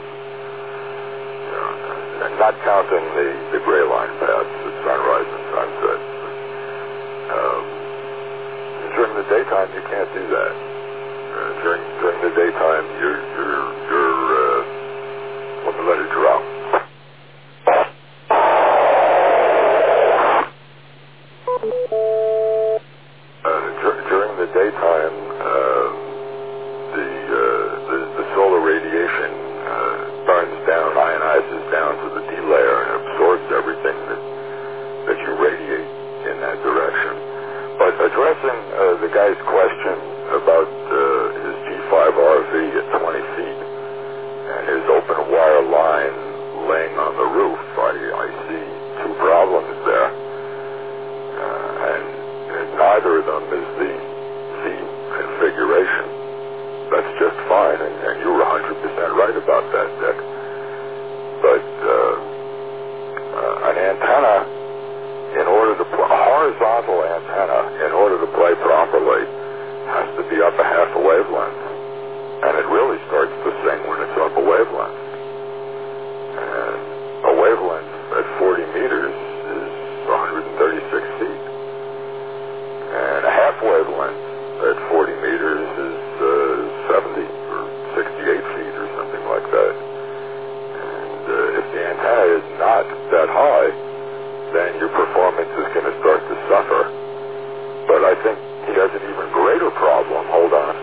[SPEAKER 6] And not counting the gray line paths at sunrise and sunset. During the daytime, you can't do that. During the daytime, you're let me let it drop. During the daytime, the solar radiation burns down, ionizes down to the D layer, and absorbs everything that you radiate in that direction. But addressing the guy's question about his G5RV at 20 feet and his open wire line laying on the roof, I see two problems there. And neither of them is the configuration. That's just fine, and you were 100% right about that, Dick. But an antenna, a horizontal antenna, in order to play properly, has to be up a half a wavelength. And it really starts to sing when it's up a wavelength. And a wavelength at 40 meters is 136 feet. And a half wavelength at 40 meters is 70 or 68 feet or something like that. And if the antenna is not that high, then your performance is going to start to suffer. But I think he has an even greater problem. Hold on.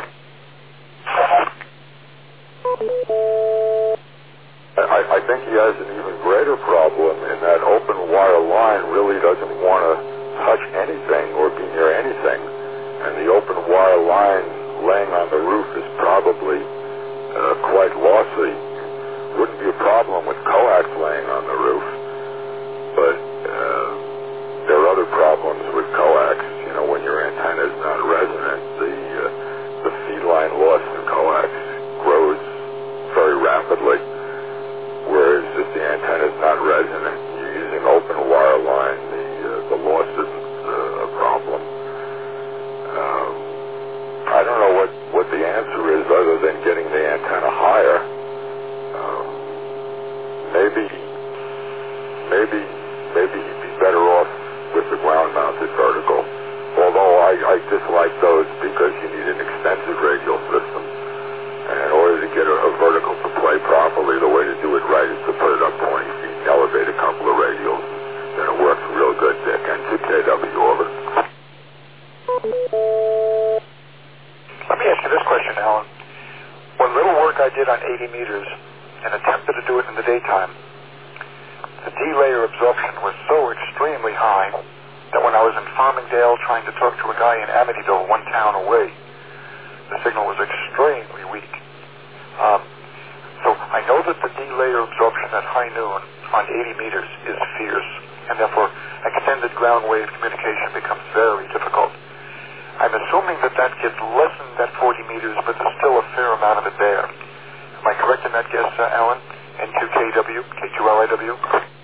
[SPEAKER 6] I think he has an even greater problem in that open wire line really doesn't want to touch anything or be near anything. And the open wire line laying on the roof is probably quite lossy. Wouldn't be a problem with coax laying on the roof. But there are other problems with coax. When your antenna is not resonant, the feed line loss in coax grows very rapidly. Whereas if the antenna is not resonant, you're using open wire line, the loss isn't a problem. I don't know what the answer is other than getting the antenna higher. Maybe he'd be better off with the ground-mounted vertical. Although I dislike those because you need an extensive radial system. And in order to get a vertical to play properly, the way to do it right is to put it up 20 feet and elevate a couple of radials. Then it works real good, Dick. N2KW, over.
[SPEAKER 1] Let me ask you this question, Alan. What little work I did on 80 meters and attempted to do it in the daytime, the D-layer absorption was so extremely high that when I was in Farmingdale trying to talk to a guy in Amityville, one town away, the signal was extremely weak. So I know that the D-layer absorption at high noon on 80 meters is fierce, and therefore extended ground wave communication becomes very difficult. I'm assuming that gets lessened at 40 meters, but there's still a fair amount of it there. Am I correct in that guess, Alan? N2KW, K2LIW?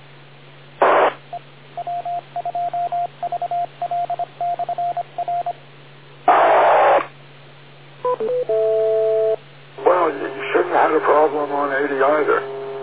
[SPEAKER 6] Well, you shouldn't have had a problem on 80 either.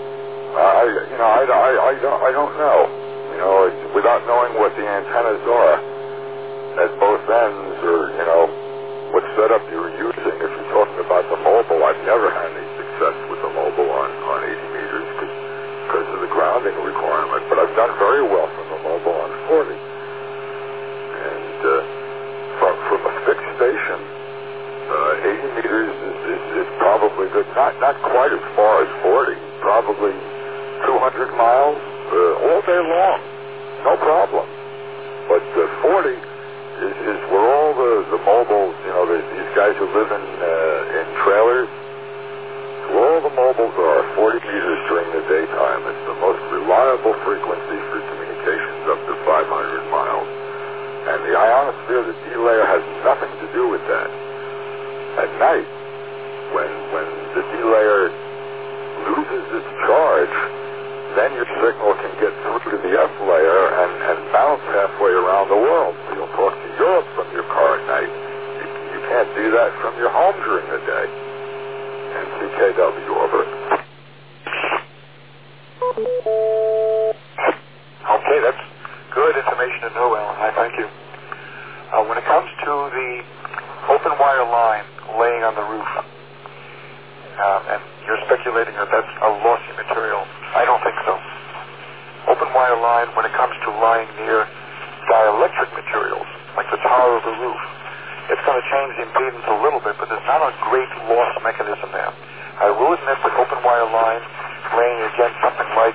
[SPEAKER 6] I don't know. Without knowing what the antennas are at both ends, or what setup you were using. If you're talking about the mobile, I've never had any success with the mobile on 80 meters because of the grounding requirement. But I've done very well from the mobile on 40. And from a fixed station, 80 meters is probably good. Not quite as far as 40. Probably 200 miles all day long. No problem. But 40 is where all the mobiles, these these guys who live in trailers, all the mobiles are 40 meters during the daytime. It's the most reliable frequency for communications up to 500 miles. And the ionosphere, the D layer, has nothing to do with that. At night, when the D layer loses its charge, then your signal can get through to the F layer and bounce halfway around the world. So you'll talk to Europe from your car at night. You can't do that from your home during the day. And CKW over.
[SPEAKER 1] Okay, that's good information to know, Alan. I thank you. When it comes to the open wire line laying on the roof, and you're speculating that that's a lossy material, I don't think so. Open wire line, when it comes to lying near dielectric materials, like the tar of the roof, it's going to change the impedance a little bit, but there's not a great loss mechanism there. I will admit that open wire line laying against something like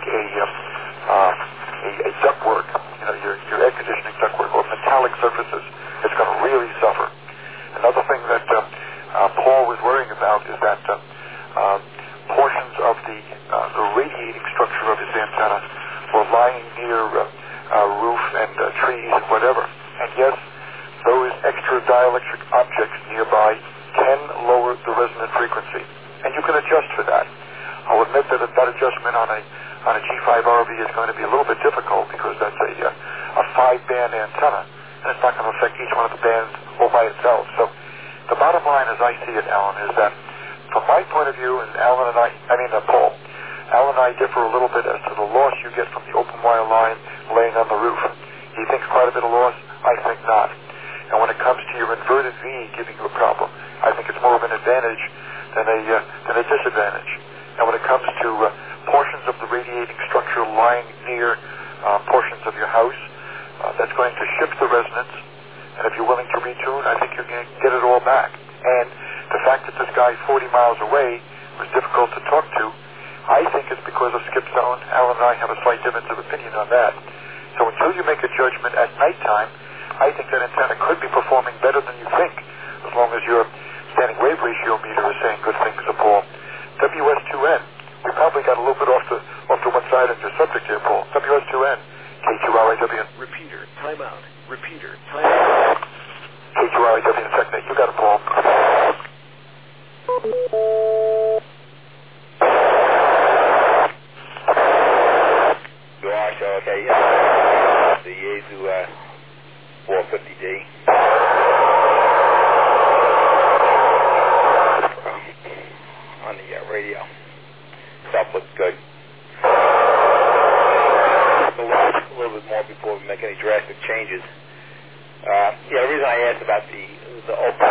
[SPEAKER 1] a ductwork, your air conditioning ductwork or metallic surfaces, it's going to really suffer. Another thing that Paul was worrying about is that portions of the radiating structure of his antenna were lying near roof and trees and whatever. And yes, those extra dielectric objects nearby can lower the resonant frequency, and you can adjust for that. I'll admit that that adjustment on a G5RV is going to be a little bit difficult because that's a 5-band antenna, and it's not going to affect each one of the bands all by itself. So the bottom line, as I see it, Alan, is that from my point of view, and Paul, Alan and I differ a little bit as to the loss you get from the open wire line laying on the roof. He thinks quite a bit of loss. I think not. And when it comes to your inverted V giving you a problem, I think it's more of an advantage than a disadvantage. And when it comes to portions of the radiating structure lying near portions of your house, that's going to shift the resonance. And if you're willing to retune, I think you're going to get it all back. And the fact that this guy 40 miles away was difficult to talk to, I think it's because of skip zone. Alan and I have a slight difference of opinion on that. So until you make a judgment at nighttime, I think that antenna could be performing better than you think, as long as your standing wave ratio meter is saying good things to Paul. WS2N, we probably got a little bit off to one side of your subject here, Paul. WS2N, K2RIW.
[SPEAKER 8] Repeater, timeout. Repeater, timeout.
[SPEAKER 1] K2RIW in second. You got it, Paul.
[SPEAKER 4] You are, so okay, yeah. The Yaesu 450D. On the radio. Stuff looks good. A little bit more before we make any drastic changes. The reason I asked about the open...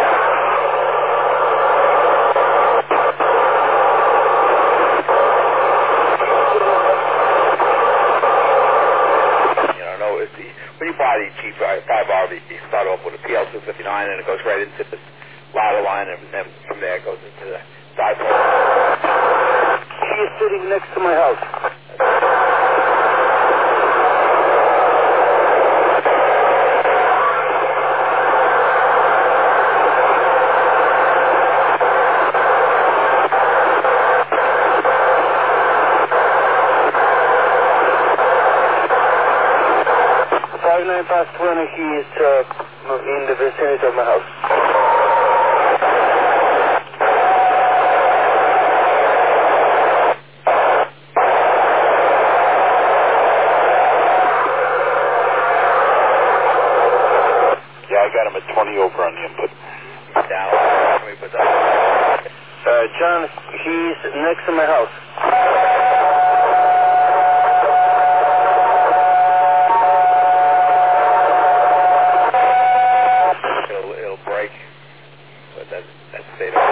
[SPEAKER 4] When you buy the G5RV, you start off with a PL259 and it goes right into the ladder line, and then from there it goes into the dipole.
[SPEAKER 5] She is sitting next to my house. 5:20, he is in the vicinity of my house.
[SPEAKER 6] Yeah, I got him at 20 over on the input.
[SPEAKER 4] Down. Can we put that?
[SPEAKER 5] John, he's next to my house.
[SPEAKER 4] It'll break, but that's state of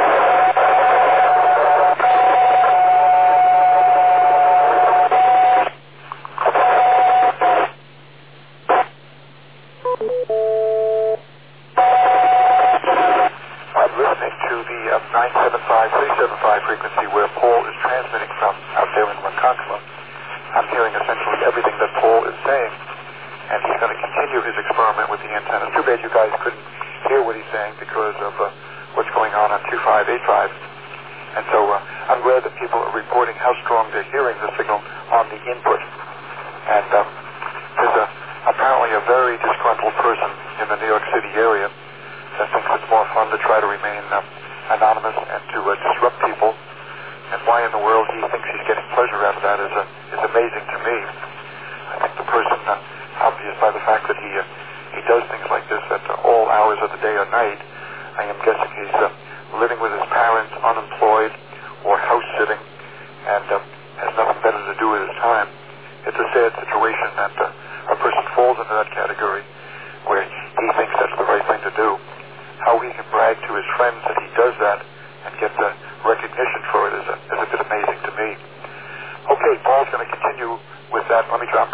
[SPEAKER 1] I'm listening to the 975-375 frequency where Paul is transmitting from out there in Ronkonkoma. I'm hearing essentially everything that Paul is saying, and he's going to continue his experiment with the antenna. Too bad you guys couldn't hear what he's saying because of what's going on 2585. And so I'm glad that people are reporting how strong they're hearing the signal on the input. And there's apparently a very disgruntled person in the New York City area that thinks it's more fun to try to remain anonymous and to disrupt people. And why in the world he thinks he's getting pleasure out of that is amazing to me. I think the person, obvious by the fact that he does things like this at all hours of the day or night, I am guessing he's living with his parents, unemployed, or house sitting, and has nothing better to do with his time. It's a sad situation that a person falls into that category where he thinks that's the right thing to do. How he can brag to his friends that he does that and get the recognition for it is a bit amazing to me. Okay, Paul's going to continue with that. Let me drop.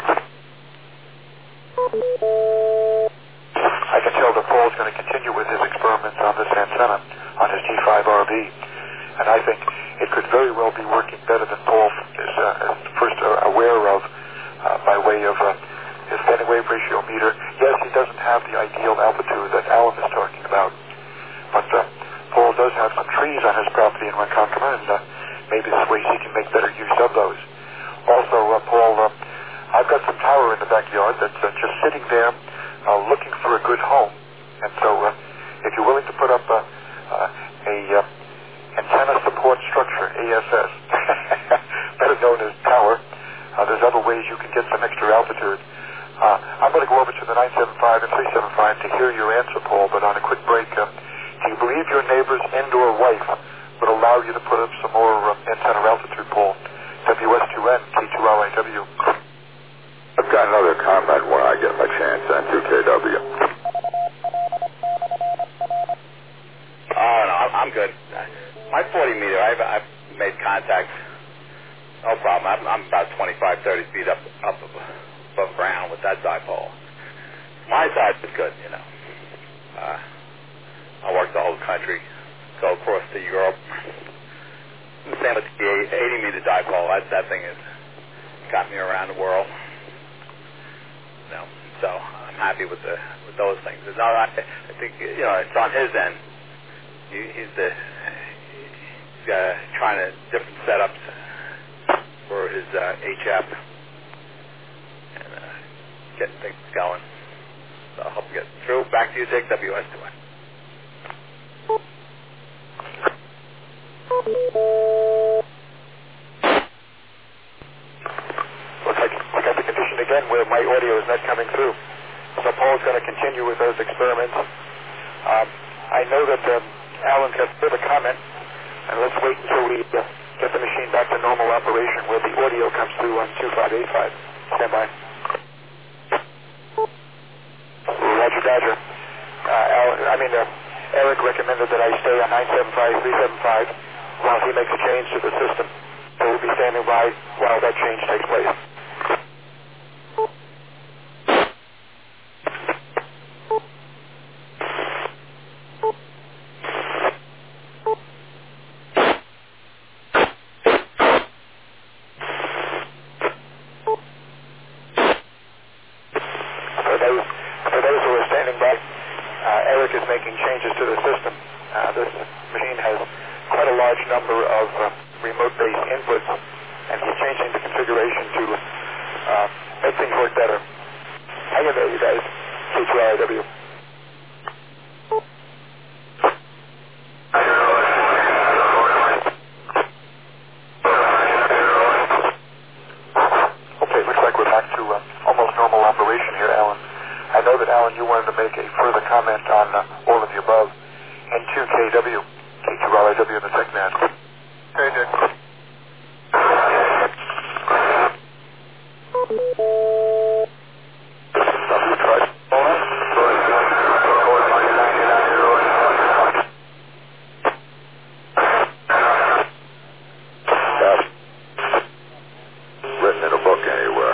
[SPEAKER 1] I can tell that Paul's going to continue with his experiments on this antenna, on his G5RB, and I think it could very well be working better than Paul is first aware of by way of his standing wave ratio meter. Yes, he doesn't have the ideal altitude that Alan is talking about, but Paul does have some trees on his property in Ronkonkoma, and maybe this way he can make better use of those. Also, Paul, I've got some tower in the backyard that's just sitting there looking for a good home, and so if you're willing to put up a antenna support structure, ASS, better known as tower, there's other ways you can get some extra altitude. I'm going to go over to the 975 and 375 to hear your answer, Paul, but on a quick break, do you believe your neighbor's indoor wife would allow you to put up some more antenna altitude, Paul? WS2N, K2LIW.
[SPEAKER 6] I've got another comment when I get my chance on 2KW.
[SPEAKER 4] Oh, no, I'm good. My 40 meter, I've made contact. No problem. I'm about 25, 30 feet up above ground with that dipole. My side is good, you know. I work the whole country, go across to Europe. Same with the 80 meter dipole. That thing has got me around the world. You know, so I'm happy with those things. I think it's on his end. He's trying to different setups for his HF and getting things going. So I hope you get through. Back to you, Dick, WS2N.
[SPEAKER 1] Looks like I have the condition again where my audio is not coming through. So Paul's going to continue with those experiments. I know that Alan's got a bit of a comment, and let's wait until we get the machine back to normal operation where the audio comes through on 2585. Stand by. Roger, Dodger. Eric recommended that I stay on 975, 375 while he makes a change to the system. So we'll be standing by while that change takes place. For those who are standing by, Eric is making changes to the system. This machine has quite a large number of remote-based inputs, and he's changing the configuration to make things work better. Hang in there, you guys. K2LIW. Okay, looks like we're back to almost normal operation here, Alan. I know that, Alan, you wanted to make a further comment on all of the above. N2KW, K2LIW in the TechNet. Okay, Dick.
[SPEAKER 6] Written in a book anywhere.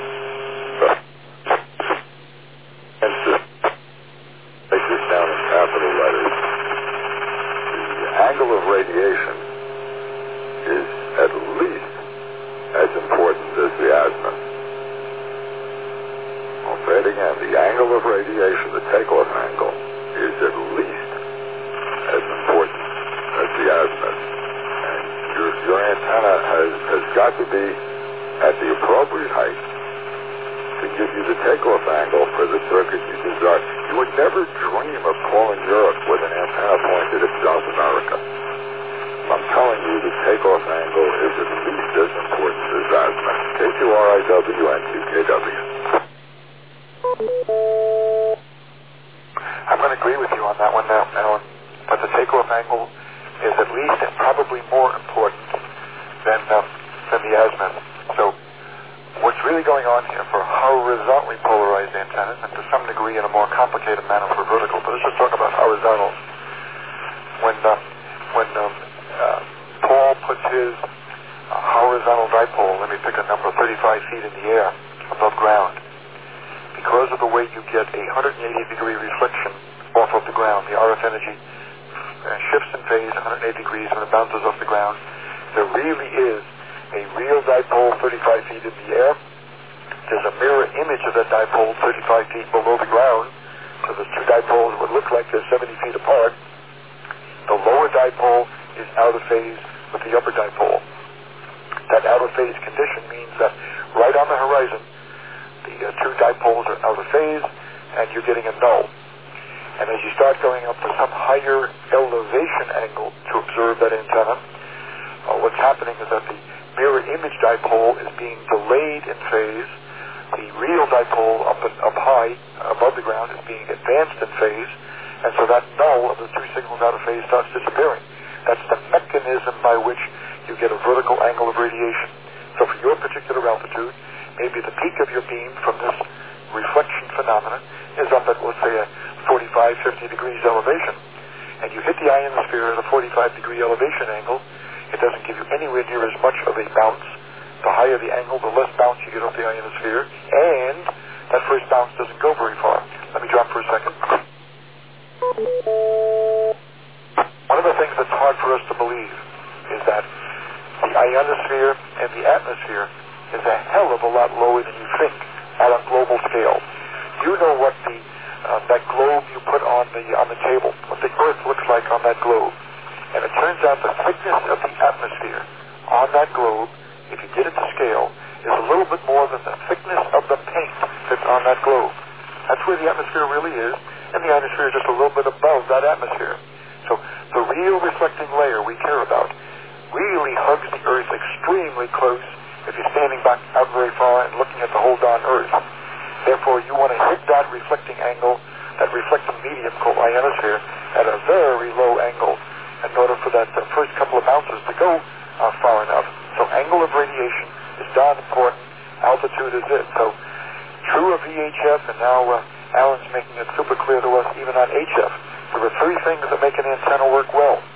[SPEAKER 6] Take this down in capital letters. The angle of radiation is at least as important as the azimuth. I'll say it again. The angle of radiation, the takeoff angle, is at least as important as the azimuth. And your antenna has got to be at the appropriate height to give you the takeoff angle for the circuit you desire. You would never dream of calling Europe with an antenna pointed at South America. I'm telling you, the takeoff angle is at least as important as azimuth. K2RIW and QKW.
[SPEAKER 1] I'm going to agree with you on that one now, Alan, but the takeoff angle is at least and probably more important than the azimuth. So what's really going on here for horizontally polarized antennas, and to some degree in a more complicated manner for vertical, but let's just talk about horizontals. When Paul puts his horizontal dipole, let me pick a number, 35 feet in the air above ground, because of the way you get a 180-degree reflection off of the ground, the RF energy shifts in phase 180 degrees when it bounces off the ground. There really is a real dipole 35 feet in the air. There's a mirror image of that dipole 35 feet below the ground, so the two dipoles would look like they're 70 feet apart. The lower dipole is out of phase with the upper dipole. That out of phase condition means that right on the horizon, the two dipoles are out of phase, and you're getting a null. And as you start going up to some higher elevation angle to observe that antenna, what's happening is that the mirror image dipole is being delayed in phase. The real dipole up high above the ground is being advanced in phase, and so that null of the two signals out of phase starts disappearing. That's the mechanism by which you get a vertical angle of radiation. So for your particular altitude, maybe the peak of your beam from this reflection phenomenon is up at, let's say, a 45, 50 degrees elevation. And you hit the ionosphere at a 45-degree elevation angle, it doesn't give you anywhere near as much of a bounce. The higher the angle, the less bounce you get off the ionosphere, and that first bounce doesn't go very far. Let me drop for a second. One of the things that's hard for us to believe is that the ionosphere and the atmosphere is a hell of a lot lower than you think at a global scale. You know what that globe you put on the table, what the Earth looks like on that globe. And it turns out the thickness of the atmosphere on that globe, if you get it to scale, is a little bit more than the thickness of the paint that's on that globe. That's where the atmosphere really is, and the ionosphere is just a little bit above that atmosphere. So the real reflecting layer we care about really hugs the Earth extremely close if you're standing back out very far and looking at the whole darn Earth. Therefore, you want to hit that reflecting angle, that reflecting medium called ionosphere, at a very low angle in order for that first couple of bounces to go far enough. So angle of radiation is darn important. Altitude is it. So true of VHF, and now Alan's making it super clear to us even on HF. There are three things that make an antenna work well.